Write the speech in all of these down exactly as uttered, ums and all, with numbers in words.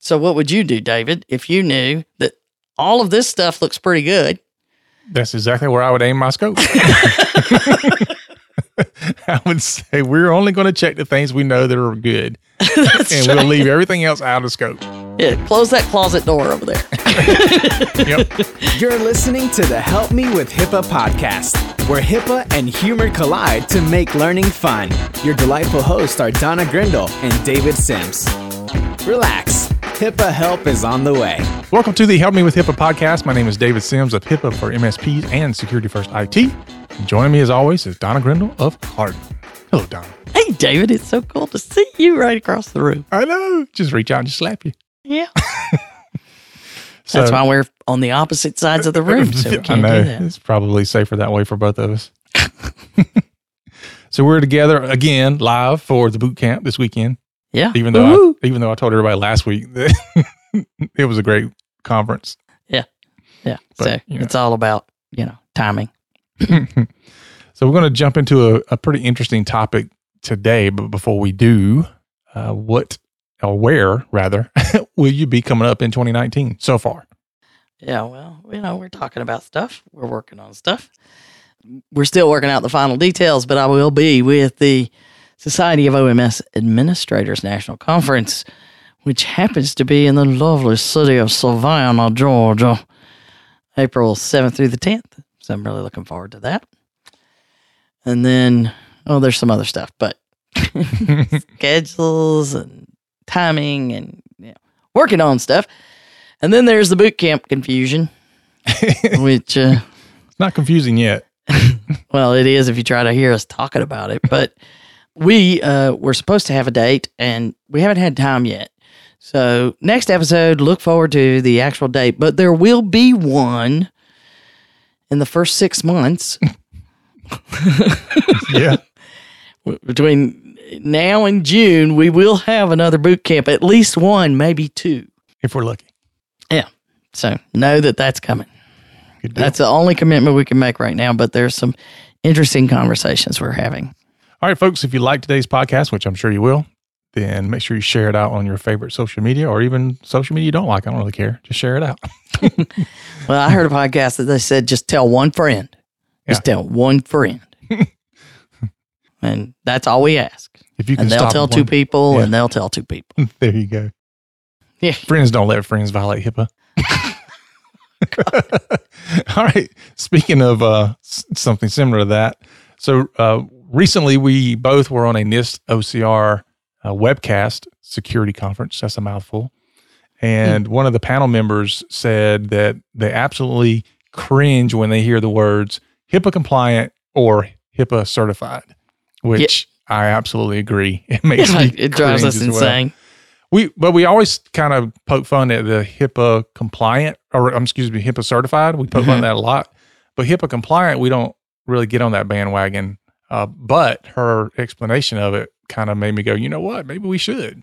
So what would you do, David, if you knew that all of this stuff looks pretty good? That's exactly where I would aim my scope. I would say we're only going to check the things we know that are good. And we'll leave everything else out of scope. Yeah, close that closet door over there. Yep. You're listening to the Help Me with HIPAA podcast, where HIPAA and humor collide to make learning fun. Your delightful hosts are Donna Grindle and David Sims. Relax. HIPAA help is on the way. Welcome to the Help Me with HIPAA podcast. My name is David Sims of HIPAA for M S Ps and Security First I T. And joining me as always is Donna Grindle of Hardin. Hello, Donna. Hey, David. It's so cool to see you right across the room. I know. Just reach out and just slap you. Yeah. So, that's why we're on the opposite sides of the room. So we can't I know. do that. It's probably safer that way for both of us. So we're together again live for the boot camp this weekend. Yeah. Even though I, even though I told everybody last week that it was a great conference. Yeah. Yeah. But, so you know. it's all about, you know, timing. So we're going to jump into a, a pretty interesting topic today. But before we do, uh, what or where rather will you be coming up in twenty nineteen so far? Yeah. Well, you know, we're talking about stuff. We're working on stuff. We're still working out the final details, but I will be with the Society of O M S Administrators National Conference, which happens to be in the lovely city of Savannah, Georgia, April seventh through the tenth. So I'm really looking forward to that. And then, oh, there's some other stuff, but schedules and timing and you know, working on stuff. And then there's the boot camp confusion, which... Uh, it's not confusing yet. Well, it is if you try to hear us talking about it, but... We uh, were supposed to have a date, and we haven't had time yet. So next episode, look forward to the actual date. But there will be one in the first six months. Yeah. Between now and June, we will have another boot camp, at least one, maybe two. If we're lucky. Yeah. So know that that's coming. Good deal. That's the only commitment we can make right now, but there's some interesting conversations we're having. All right, folks, if you like today's podcast, which I'm sure you will, then make sure you share it out on your favorite social media or even social media you don't like. I don't really care. Just share it out. Well, I heard a podcast that they said just tell one friend. Just Yeah. tell one friend. And that's all we ask. If you can and they'll stop tell one, two people, yeah. and they'll tell two people. There you go. Yeah. Friends don't let friends violate HIPAA. All right. Speaking of uh, s- something similar to that, so uh, recently we both were on a NIST O C R uh, webcast security conference. That's a mouthful. And one of the panel members said that they absolutely cringe when they hear the words HIPAA compliant or HIPAA certified, which yeah. I absolutely agree. It makes yeah, me it drives us as well. insane. We, but we always kind of poke fun at the HIPAA compliant, or um, excuse me, HIPAA certified. We poke mm-hmm. fun at that a lot. But HIPAA compliant, we don't really get on that bandwagon. Uh, but her explanation of it kind of made me go, you know what? Maybe we should.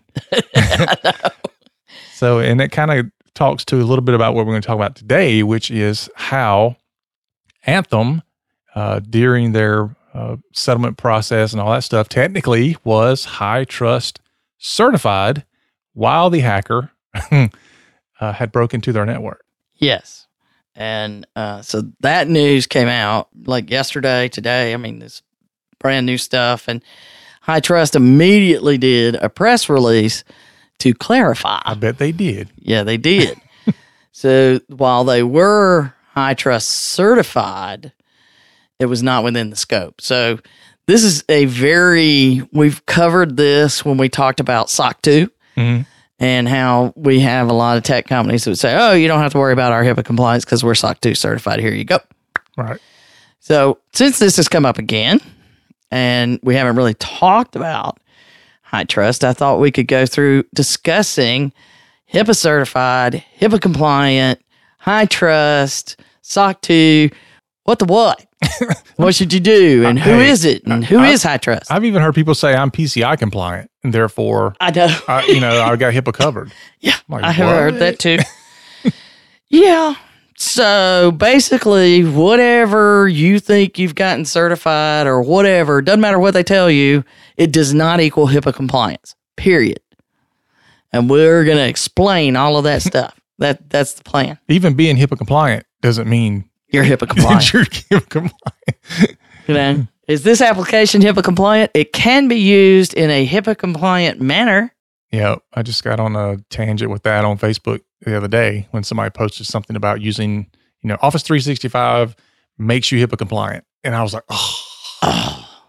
So, and it kind of talks to a little bit about what we're going to talk about today, which is how Anthem, uh, during their uh, settlement process and all that stuff, technically was HITRUST certified while the hacker uh, had broken into their network. Yes. And uh, so that news came out like yesterday, today. I mean, this brand new stuff. And HITRUST immediately did a press release to clarify. I bet they did. Yeah, they did. So while they were HITRUST certified, it was not within the scope. So this is a very, we've covered this when we talked about S O C two. Mm-hmm. And how we have a lot of tech companies that would say, oh, you don't have to worry about our HIPAA compliance because we're S O C two certified. Here you go. Right. So since this has come up again, and we haven't really talked about HITRUST, I thought we could go through discussing HIPAA certified, HIPAA compliant, HITRUST, S O C two, what the what? What should you do? And who hey, is it? And who I, is HITRUST? I've even heard people say I'm P C I compliant, and therefore, I know. I, you know, I got HIPAA covered. Yeah, like, I have what? heard that too. Yeah. So basically, whatever you think you've gotten certified or whatever, doesn't matter what they tell you, it does not equal HIPAA compliance, period. And we're going to explain all of that stuff. That That's the plan. Even being HIPAA compliant doesn't mean You're HIPAA compliant. you're HIPAA compliant. You know, is this application HIPAA compliant? It can be used in a HIPAA compliant manner. Yeah, I just got on a tangent with that on Facebook the other day when somebody posted something about using, you know, Office three sixty-five makes you HIPAA compliant. And I was like, oh. Oh,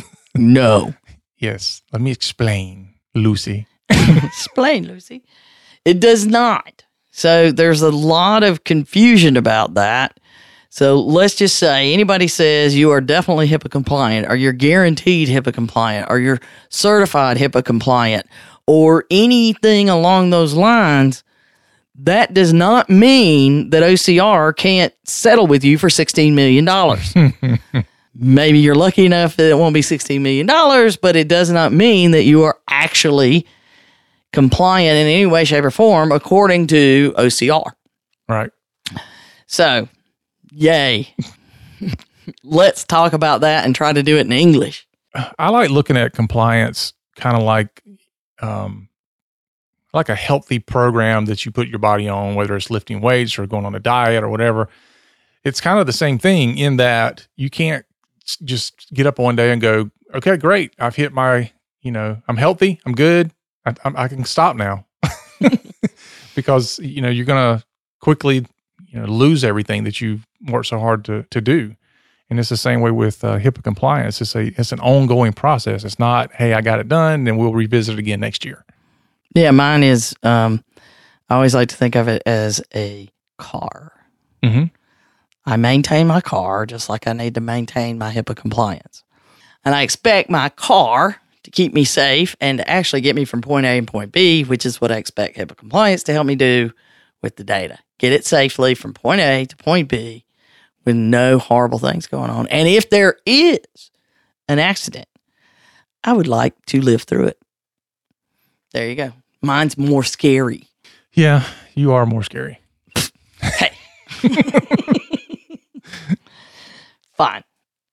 no. Yes, let me explain, Lucy. Explain, Lucy. It does not. So there's a lot of confusion about that. So let's just say anybody says you are definitely HIPAA compliant, or you're guaranteed HIPAA compliant, or you're certified HIPAA compliant, or anything along those lines, that does not mean that O C R can't settle with you for sixteen million dollars. Maybe you're lucky enough that it won't be sixteen million dollars, but it does not mean that you are actually compliant in any way, shape, or form according to O C R. Right. So, yay. Let's talk about that and try to do it in English. I like looking at compliance kind of like um, like a healthy program that you put your body on, whether it's lifting weights or going on a diet or whatever. It's kind of the same thing in that you can't just get up one day and go, okay, great. I've hit my, you know, I'm healthy. I'm good. I, I, I can stop now. Because, you know, you're going to quickly, you know, lose everything that you've worked so hard to, to do. And it's the same way with uh, HIPAA compliance. It's a it's an ongoing process. It's not, hey, I got it done, and we'll revisit it again next year. Yeah, mine is, um, I always like to think of it as a car. Mm-hmm. I maintain my car just like I need to maintain my HIPAA compliance. And I expect my car to keep me safe and to actually get me from point A and point B, which is what I expect HIPAA compliance to help me do with the data. Get it safely from point A to point B with no horrible things going on. And if there is an accident, I would like to live through it. There you go. Mine's more scary. Yeah, you are more scary. Hey. Fine.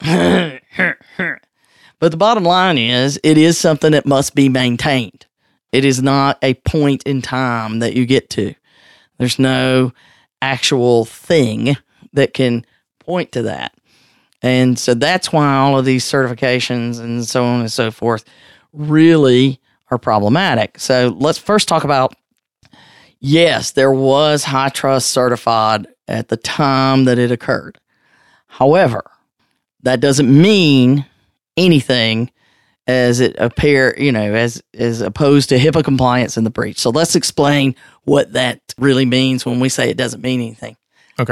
But the bottom line is, it is something that must be maintained. It is not a point in time that you get to. There's no actual thing that can point to that. And so that's why all of these certifications and so on and so forth really are problematic. So let's first talk about, yes, there was HITRUST certified at the time that it occurred. However, that doesn't mean anything as it appear, you know, as as opposed to HIPAA compliance in the breach. So let's explain what that really means when we say it doesn't mean anything. Okay.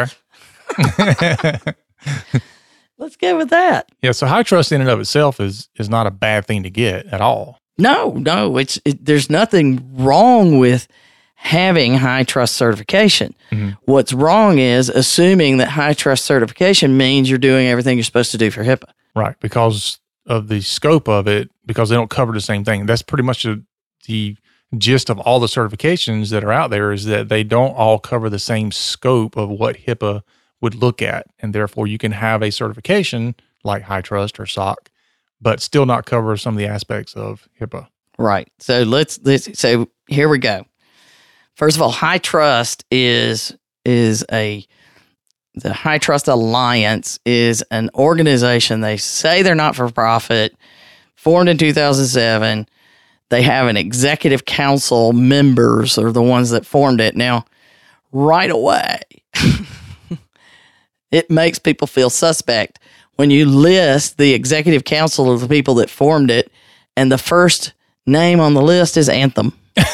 Let's go with that. Yeah, so HITRUST in and of itself is is not a bad thing to get at all. No, no, it's it, there's nothing wrong with having HITRUST certification. Mm-hmm. What's wrong is assuming that HITRUST certification means you're doing everything you're supposed to do for HIPAA. Right, because of the scope of it, because they don't cover the same thing. That's pretty much the, the gist of all the certifications that are out there, is that they don't all cover the same scope of what HIPAA would look at. And therefore, you can have a certification like HITRUST or S O C, but still not cover some of the aspects of HIPAA. Right. So let's, let's so here we go. First of all, HITRUST is is a the HITRUST Alliance is an organization. They say they're not for profit, formed in two thousand seven. They have an executive council. Members are the ones that formed it. Now, right away, it makes people feel suspect when you list the executive council of the people that formed it, and the first name on the list is Anthem.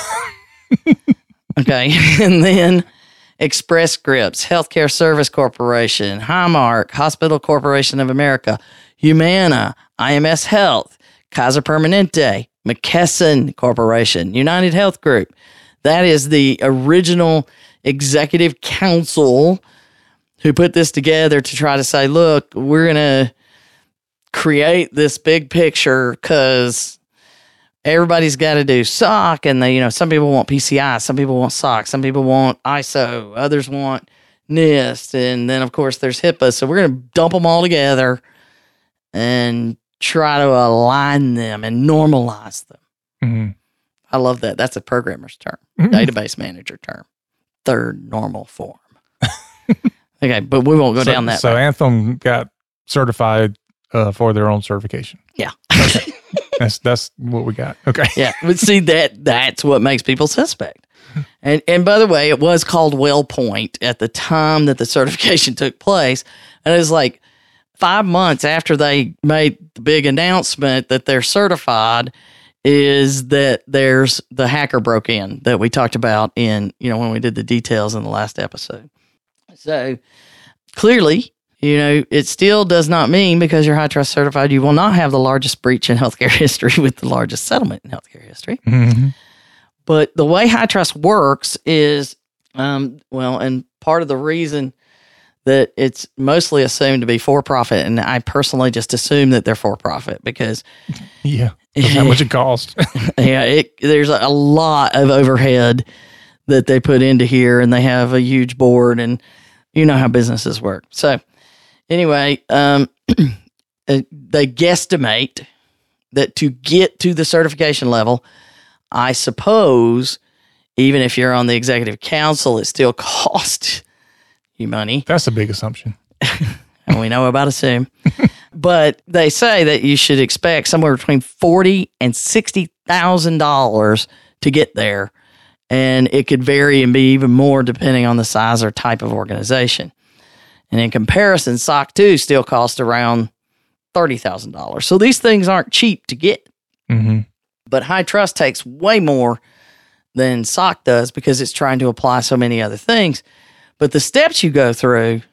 Okay, and then Express Scripts, Healthcare Service Corporation, Highmark, Hospital Corporation of America, Humana, I M S Health, Kaiser Permanente, McKesson Corporation, United Health Group. That is the original executive council who put this together to try to say, look, we're going to create this big picture because everybody's got to do S O C, and they, you know, some people want P C I, some people want S O C, some people want I S O, others want NIST, and then of course there's HIPAA. So we're going to dump them all together and try to align them and normalize them. Mm-hmm. I love that. That's a programmer's term, database manager term, third normal form. Okay, but we won't go so, down that So road. Anthem got certified uh, for their own certification. Yeah. Okay. that's that's what we got. Okay. Yeah, but see that that's what makes people suspect. And and by the way, it was called WellPoint at the time that the certification took place, and it was like five months after they made the big announcement that they're certified. Is that there's the hacker broke in that we talked about in you know when we did the details in the last episode. So clearly, you know, it still does not mean because you're HITRUST certified, you will not have the largest breach in healthcare history with the largest settlement in healthcare history. Mm-hmm. But the way HITRUST works is, um, well, and part of the reason that it's mostly assumed to be for-profit, and I personally just assume that they're for-profit because Yeah. That's how much it costs. yeah, it, there's a lot of overhead that they put into here, and they have a huge board, and you know how businesses work. So anyway, um, they guesstimate that to get to the certification level, I suppose, even if you're on the executive council, it still costs you money. That's a big assumption. And we know about assume. But they say that you should expect somewhere between forty and sixty thousand dollars to get there, and it could vary and be even more depending on the size or type of organization. And in comparison, S O C two still costs around thirty thousand dollars. So these things aren't cheap to get. Mm-hmm. But HITRUST takes way more than S O C does because it's trying to apply so many other things. But the steps you go through,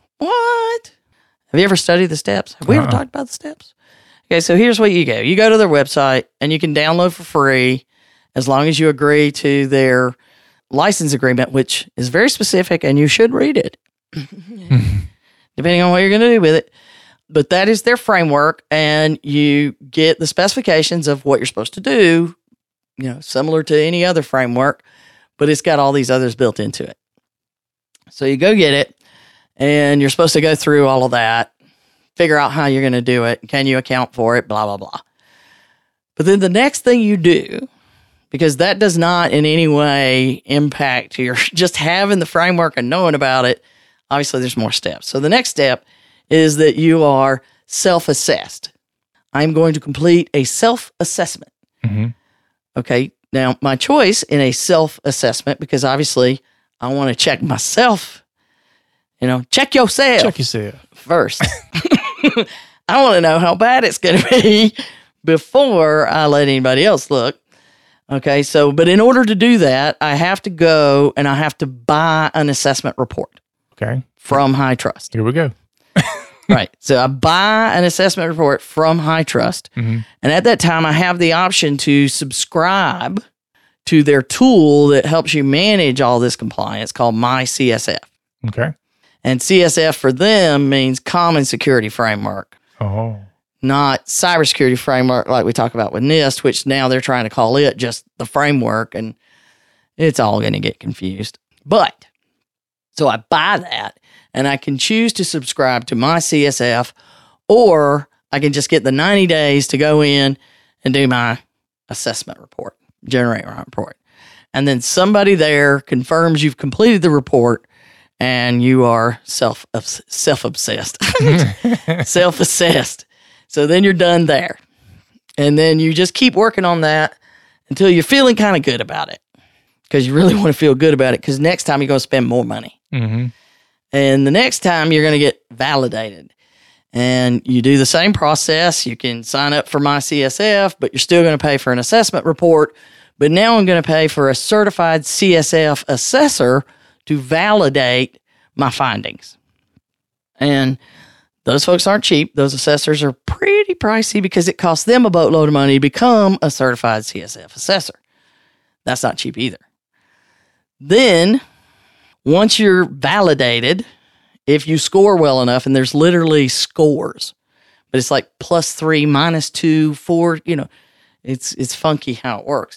what? Have you ever studied the steps? Have we Uh-uh. ever talked about the steps? Okay, so here's what you go. You go to their website, and you can download for free as long as you agree to their license agreement, which is very specific, and you should read it, depending on what you're going to do with it. But that is their framework, and you get the specifications of what you're supposed to do, you know, similar to any other framework, but it's got all these others built into it. So you go get it, and you're supposed to go through all of that, figure out how you're going to do it, can you account for it, blah, blah, blah. But then the next thing you do, because that does not in any way impact your just having the framework and knowing about it, obviously there's more steps. So the next step is that you are self-assessed. I'm going to complete a self-assessment. Mm-hmm. Okay, now my choice in a self-assessment, because obviously I want to check myself, you know, check yourself. Check yourself. First. I want to know how bad it's going to be before I let anybody else look. Okay, so, but in order to do that, I have to go and I have to buy an assessment report Okay. from HITRUST. Here we go. Right. So I buy an assessment report from HITRUST. Mm-hmm. And at that time, I have the option to subscribe to their tool that helps you manage all this compliance called My C S F. Okay. And C S F for them means Common Security Framework, Oh. not Cybersecurity Framework like we talk about with NIST, which now they're trying to call it just the framework, and it's all going to get confused. But, so I buy that, and I can choose to subscribe to My C S F, or I can just get the ninety days to go in and do my assessment report, generate my report. And then somebody there confirms you've completed the report, and you are self self obsessed, self assessed. So then you're done there, and then you just keep working on that until you're feeling kind of good about it, because you really want to feel good about it. Because next time you're going to spend more money, Mm-hmm. and the next time you're going to get validated, and you do the same process. You can sign up for My C S F, but you're still going to pay for an assessment report. But now I'm going to pay for a certified C S F assessor to validate my findings. And those folks aren't cheap. Those assessors are pretty pricey because it costs them a boatload of money to become a certified C S F assessor. That's not cheap either. Then, once you're validated, if you score well enough, and there's literally scores, but it's like plus three, minus two, four, you know, it's it's funky how it works.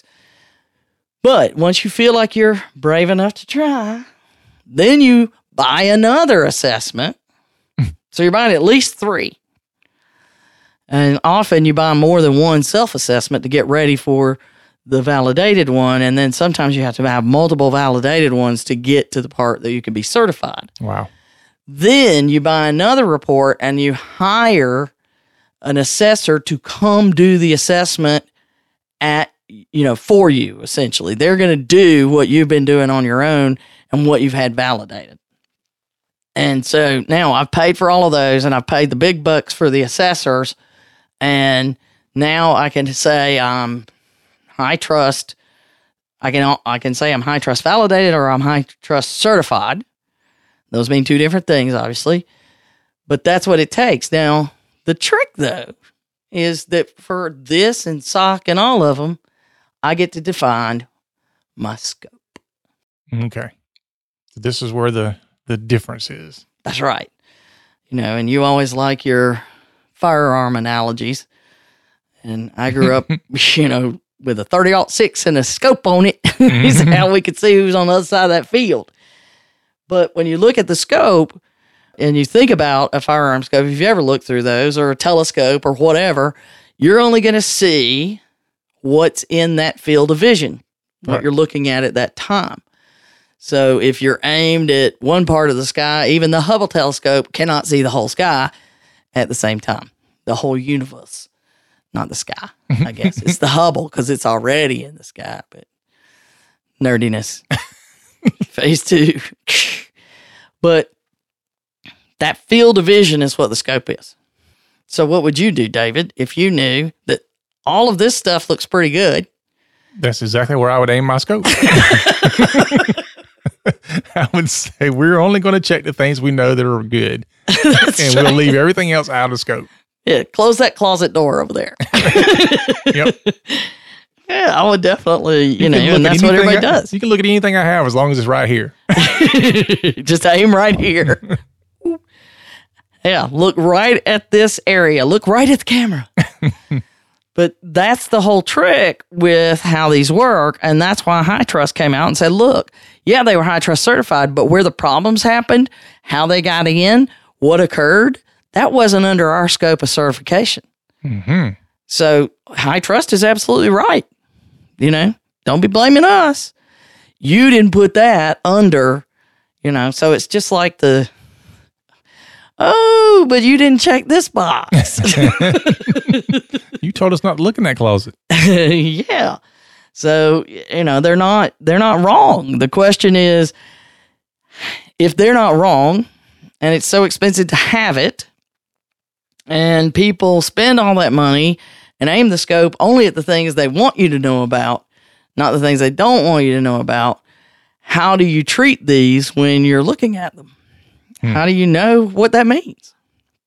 But once you feel like you're brave enough to try, then you buy another assessment. So you're buying at least three. And often you buy more than one self-assessment to get ready for the validated one, and then sometimes you have to have multiple validated ones to get to the part that you can be certified. Wow. Then you buy another report and you hire an assessor to come do the assessment at, you know, for you, essentially. They're going to do what you've been doing on your own and what you've had validated. And so now I've paid for all of those, and I've paid the big bucks for the assessors, and now I can say I'm high trust. I can I can say I'm high trust validated or I'm high trust certified. Those mean two different things, obviously, but that's what it takes. Now, the trick, though, is that for this and S O C and all of them, I get to define my scope. Okay. This is where the, the difference is. That's right. You know, and you always like your firearm analogies. And I grew up, you know, with a thirty aught six and a scope on it. Is how we could see who's on the other side of that field. But when you look at the scope and you think about a firearm scope, if you ever look through those, or a telescope or whatever, you're only going to see what's in that field of vision, what right. you're looking at at that time. So if you're aimed at one part of the sky, even the Hubble telescope cannot see the whole sky at the same time, the whole universe. Not the sky, I guess. It's the Hubble because it's already in the sky, but nerdiness. Phase two. But that field of vision is what the scope is. So what would you do, David, if you knew that all of this stuff looks pretty good? That's exactly where I would aim my scope. I would say we're only going to check the things we know that are good. And we'll leave everything else out of scope. Yeah, close that closet door over there. Yep. Yeah, I would definitely, you, You know, can look and at that's what anything everybody I- does. You can look at anything I have as long as it's right here. Just aim right here. Yeah, look right at this area. Look right at the camera. But that's the whole trick with how these work, and that's why High Trust came out and said, look, yeah, they were High Trust certified, but where the problems happened, how they got in, what occurred, that wasn't under our scope of certification. Mm-hmm. So High Trust is absolutely right. You know, don't be blaming us. You didn't put that under, you know, so it's just like the, oh, but you didn't check this box. You told us not to look in that closet. Yeah. So, you know, they're not, they're not wrong. The question is, if they're not wrong and it's so expensive to have it and people spend all that money and aim the scope only at the things they want you to know about, not the things they don't want you to know about, how do you treat these when you're looking at them? Hmm. How do you know what that means?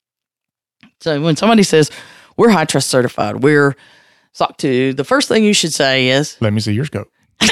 So when somebody says, we're High Trust certified, we're S O C two, the first thing you should say is, Let me see your scope.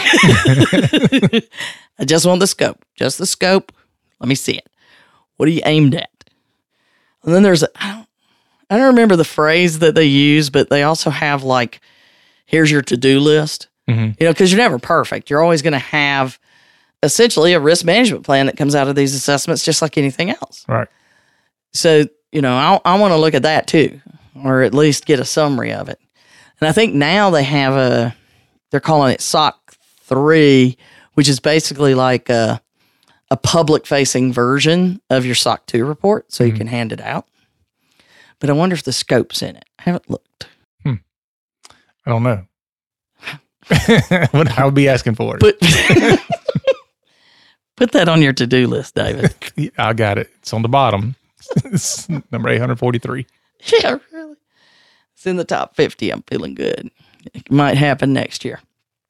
I just want the scope. Just the scope. Let me see it. What are you aimed at? And then there's, a, I don't, I don't remember the phrase that they use, but they also have like, here's your to-do list. Mm-hmm. You know, because you're never perfect. You're always going to have essentially a risk management plan that comes out of these assessments, just like anything else. Right. So, you know, I, I want to look at that too, or at least get a summary of it. And I think now they have a, they're calling it S O C three, which is basically like a, a public-facing version of your S O C two report, so mm-hmm. you can hand it out. But I wonder if the scope's in it. I haven't looked. Hmm. I don't know. What I would be asking for it. Put, put that on your to-do list, David. I got it. It's on the bottom. It's number eight forty-three. Yeah, really. It's in the top fifty. I'm feeling good. It might happen next year.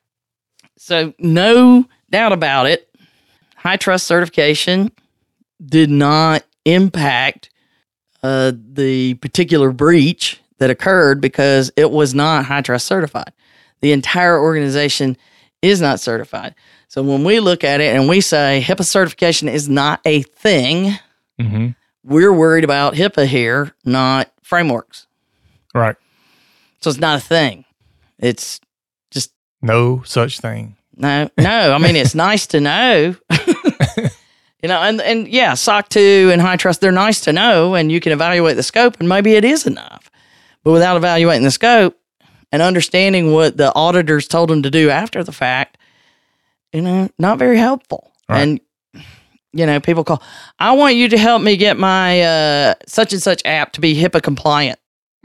So no doubt about it, High Trust certification did not impact uh, the particular breach that occurred because it was not High Trust certified. The entire organization is not certified. So when we look at it and we say HIPAA certification is not a thing, mm-hmm. we're worried about HIPAA here, not frameworks. Right. So it's not a thing. It's just... No such thing. No, no. I mean, it's nice to know. You know, and, and yeah, S O C two and High Trust, they're nice to know, and you can evaluate the scope, and maybe it is enough. But without evaluating the scope, and understanding what the auditors told them to do after the fact, you know, not very helpful. Right. And, you know, people call, I want you to help me get my uh, such and such app to be HIPAA compliant.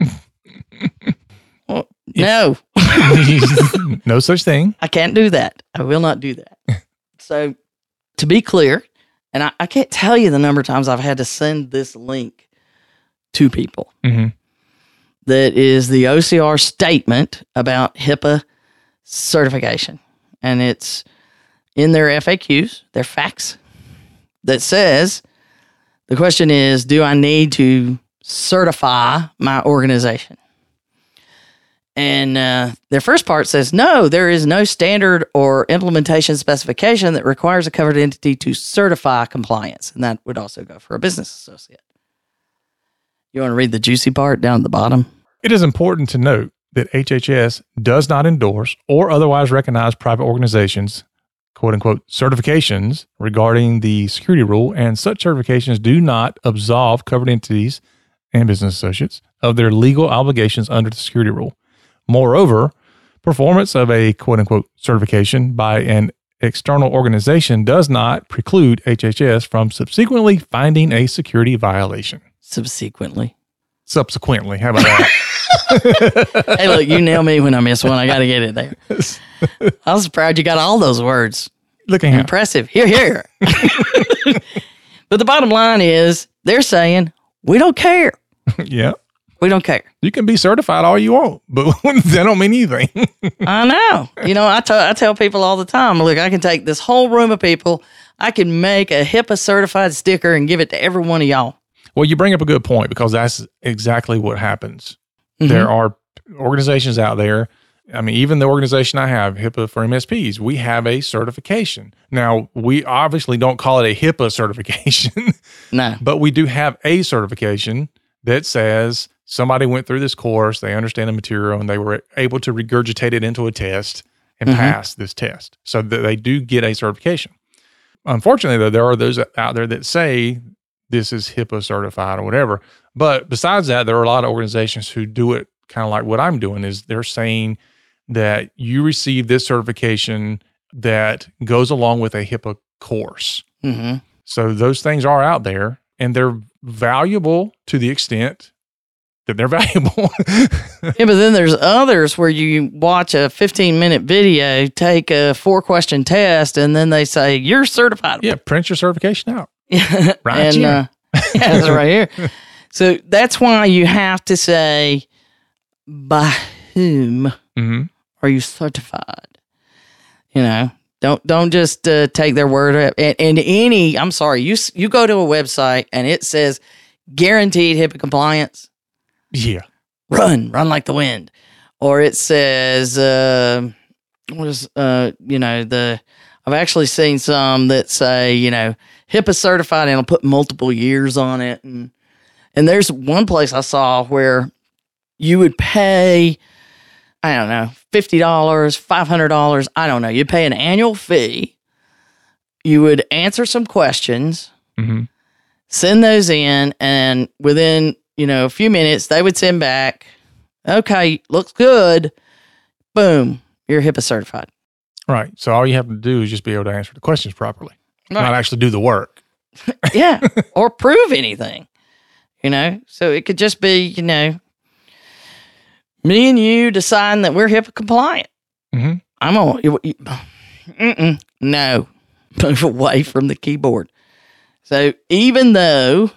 Well, no. No such thing. I can't do that. I will not do that. So, to be clear, and I, I can't tell you the number of times I've had to send this link to people. Mm-hmm. That is the O C R statement about HIPAA certification. And it's in their F A Qs, their facts, that says, the question is, do I need to certify my organization? And uh, their first part says, no, there is no standard or implementation specification that requires a covered entity to certify compliance. And that would also go for a business associate. You want to read the juicy part down at the bottom? It is important to note that H H S does not endorse or otherwise recognize private organizations, quote unquote, certifications regarding the security rule, and such certifications do not absolve covered entities and business associates of their legal obligations under the security rule. Moreover, performance of a quote unquote certification by an external organization does not preclude H H S from subsequently finding a security violation. Subsequently. Subsequently. How about that? Hey, look, you nail me when I miss one. I got to get it there. I was proud you got all those words. Looking impressive. Here, here. But the bottom line is they're saying, we don't care. Yeah. We don't care. You can be certified all you want, but that don't mean anything. I know. You know, I, t- I tell people all the time, look, I can take this whole room of people, I can make a HIPAA certified sticker and give it to every one of y'all. Well, you bring up a good point because that's exactly what happens. Mm-hmm. There are organizations out there. I mean, even the organization I have, HIPAA for M S Ps, we have a certification. Now, we obviously don't call it a HIPAA certification. No. But we do have a certification that says somebody went through this course, they understand the material, and they were able to regurgitate it into a test and mm-hmm. pass this test. So that they do get a certification. Unfortunately, though, there are those out there that say this is HIPAA certified or whatever. But besides that, there are a lot of organizations who do it kind of like what I'm doing, is they're saying that you receive this certification that goes along with a HIPAA course. Mm-hmm. So those things are out there, and they're valuable to the extent that they're valuable. Yeah, but then there's others where you watch a fifteen minute video, take a four question test, and then they say, you're certified. Yeah, print your certification out. Yeah. Right and, here. Uh, yeah, it's right here. So that's why you have to say, by whom Mm-hmm. are you certified? You know, don't don't just uh, take their word. And, and any, I'm sorry, you you go to a website and it says guaranteed HIPAA compliance. Yeah. Run, run like the wind. Or it says, uh, what is, uh, you know, the, I've actually seen some that say, you know, HIPAA certified, and it'll put multiple years on it. And, and there's one place I saw where you would pay, I don't know, fifty dollars, five hundred dollars. I don't know. You'd pay an annual fee. You would answer some questions, Mm-hmm. send those in, and within, you know, a few minutes, they would send back, okay, looks good. Boom, you're HIPAA certified. Right. So all you have to do is just be able to answer the questions properly, Right. not actually do the work. Yeah, or prove anything, you know? So it could just be, you know, me and you deciding that we're HIPAA compliant. Mm-hmm. I'm on, you, you, mm-mm, no, move away from the keyboard. So even though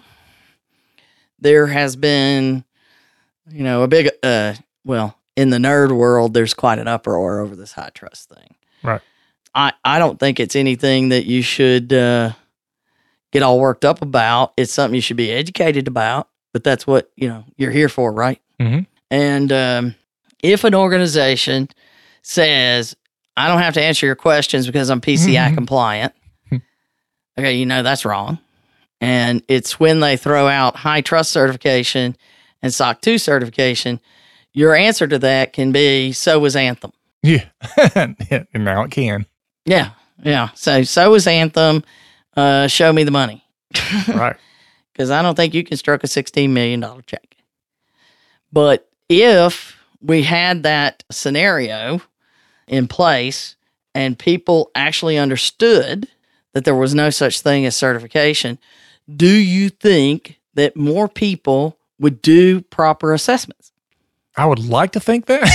there has been, you know, a big, uh, well, in the nerd world, there's quite an uproar over this high trust thing. Right. I, I don't think it's anything that you should uh, get all worked up about. It's something you should be educated about, but that's what, you know, you're here for, right? Mm-hmm. And um, if an organization says, I don't have to answer your questions because I'm P C I Mm-hmm. compliant, okay, you know, that's wrong. And it's when they throw out high trust certification and S O C two certification, your answer to that can be, so was Anthem. Yeah. And now it can. Yeah, yeah. So, so was Anthem. Uh, show me the money. Right. Because I don't think you can stroke a sixteen million dollars check. But if we had that scenario in place and people actually understood that there was no such thing as certification, do you think that more people would do proper assessments? I would like to think that.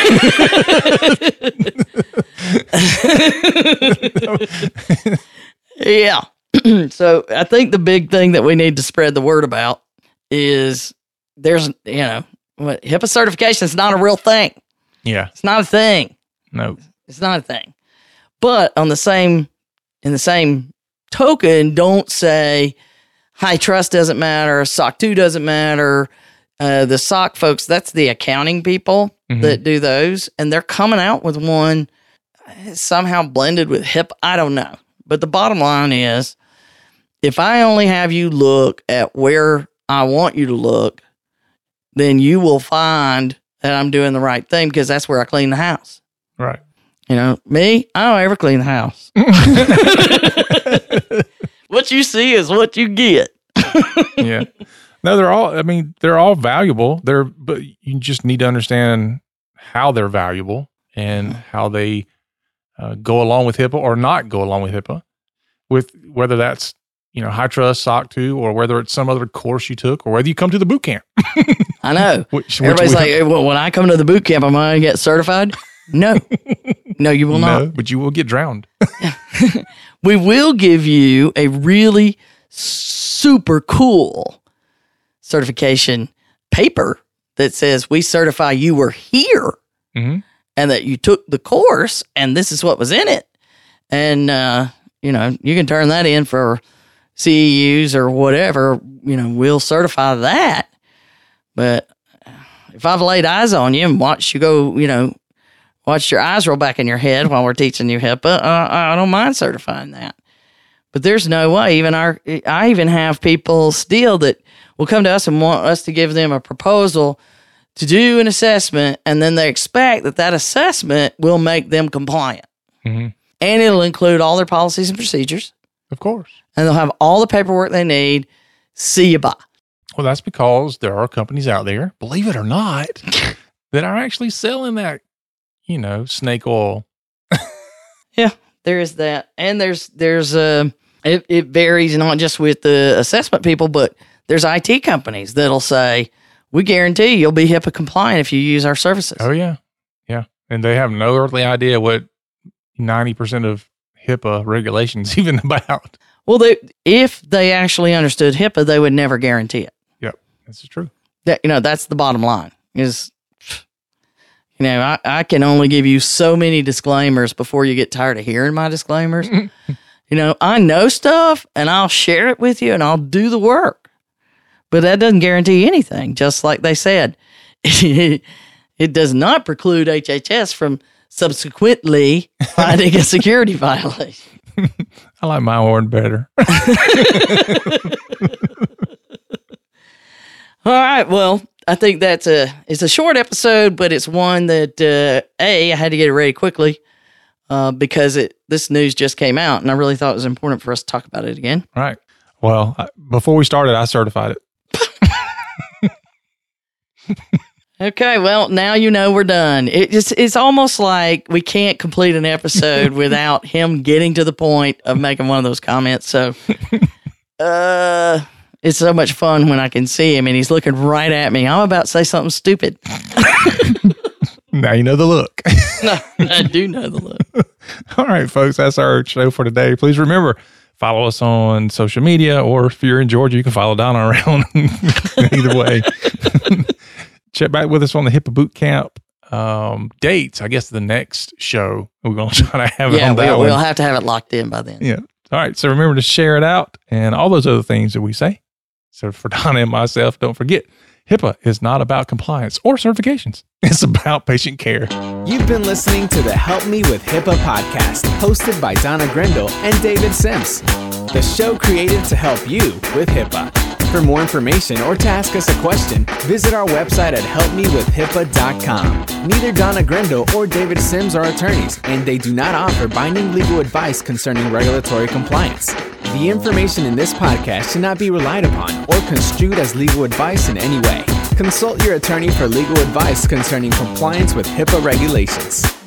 Yeah. So I think the big thing that we need to spread the word about is there's, you know, what HIPAA certification is not a real thing. Yeah. It's not a thing. No. It's not a thing. But on the same, in the same token, don't say high trust doesn't matter, S O C two doesn't matter. Uh, the S O C folks, that's the accounting people mm-hmm. that do those, and they're coming out with one somehow blended with HIPAA. I don't know. But the bottom line is, if I only have you look at where I want you to look, then you will find that I'm doing the right thing because that's where I clean the house. Right. You know, me, I don't ever clean the house. What you see is what you get. Yeah. No, they're all, I mean, they're all valuable. They're, but you just need to understand how they're valuable and how they uh, go along with HIPAA or not go along with HIPAA, with whether that's, you know, high trust, S O C two, or whether it's some other course you took, or whether you come to the boot camp. I know. Which, which Everybody's we, like, hey, well, when I come to the boot camp, am I going to get certified? No. No, you will no, not. But you will get drowned. We will give you a really super cool certification paper that says we certify you were here mm-hmm. and that you took the course and this is what was in it. And, uh, you know, you can turn that in for C E Us or whatever, you know, we'll certify that. But if I've laid eyes on you and watched you go, you know, watched your eyes roll back in your head while we're teaching you HIPAA, uh, I don't mind certifying that. But there's no way. Even our, I even have people still that will come to us and want us to give them a proposal to do an assessment, and then they expect that that assessment will make them compliant. Mm-hmm. And it'll include all their policies and procedures. Of course. And they'll have all the paperwork they need. See you bye. Well, that's because there are companies out there, believe it or not, that are actually selling that, you know, snake oil. Yeah, there is that. And there's, there's, uh, it, it varies not just with the assessment people, but there's I T companies that'll say, we guarantee you'll be HIPAA compliant if you use our services. Oh, yeah. Yeah. And they have no earthly idea what ninety percent of HIPAA regulations even about. Well, they, if they actually understood HIPAA, they would never guarantee it. Yep, that's true. That, you know, that's the bottom line is, you know, I, I can only give you so many disclaimers before you get tired of hearing my disclaimers. You know, I know stuff and I'll share it with you and I'll do the work, but that doesn't guarantee anything. Just like they said, it does not preclude H H S from subsequently finding a security violation. I like my word better. All right. Well, I think that's a, it's a short episode, but it's one that, uh, A, I had to get it ready quickly uh, because it this news just came out, and I really thought it was important for us to talk about it again. Right. Well, I, before we started, I certified it. Okay, well, now you know we're done. It just, it's almost like we can't complete an episode without him getting to the point of making one of those comments. So uh, it's so much fun when I can see him and he's looking right at me. I'm about to say something stupid. Now you know the look. No, I do know the look. All right, folks, that's our show for today. Please remember, follow us on social media, or if you're in Georgia, you can follow Donna around. Either way. Check back with us on the HIPAA boot camp um, dates. I guess the next show we're going to try to have it yeah, on that we'll, one. we'll have to have it locked in by then. Yeah. All right. So remember to share it out and all those other things that we say. So for Donna and myself, don't forget, HIPAA is not about compliance or certifications. It's about patient care. You've been listening to the Help Me with HIPAA podcast, hosted by Donna Grindle and David Sims. The show created to help you with HIPAA. For more information or to ask us a question, visit our website at help me with hipaa dot com. Neither Donna Grindle or David Sims are attorneys, and they do not offer binding legal advice concerning regulatory compliance. The information in this podcast should not be relied upon or construed as legal advice in any way. Consult your attorney for legal advice concerning compliance with HIPAA regulations.